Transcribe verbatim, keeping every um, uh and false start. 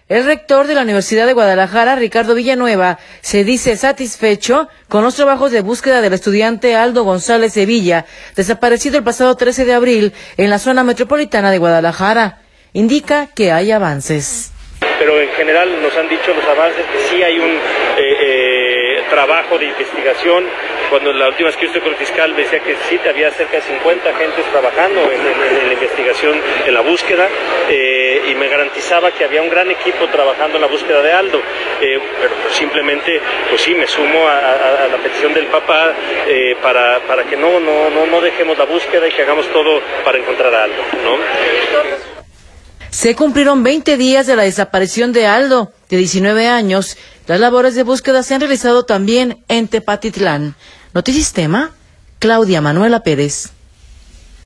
El rector de la Universidad de Guadalajara, Ricardo Villanueva, se dice satisfecho con los trabajos de búsqueda del estudiante Aldo González Sevilla, desaparecido el pasado trece de abril en la zona metropolitana de Guadalajara. Indica que hay avances. Pero en general nos han dicho los avances que sí hay un eh, eh, trabajo de investigación. Cuando la última vez que yo estuve con el fiscal decía que sí había cerca de cincuenta agentes trabajando en, en, en la investigación, en la búsqueda, eh, y me garantizaba que había un gran equipo trabajando en la búsqueda de Aldo. Eh, pero pues simplemente, pues sí, me sumo a, a, a la petición del papá eh, para, para que no, no, no, no dejemos la búsqueda y que hagamos todo para encontrar a Aldo, ¿no? Se cumplieron veinte días de la desaparición de Aldo, de diecinueve años. Las labores de búsqueda se han realizado también en Tepatitlán. Notisistema, Claudia Manuela Pérez.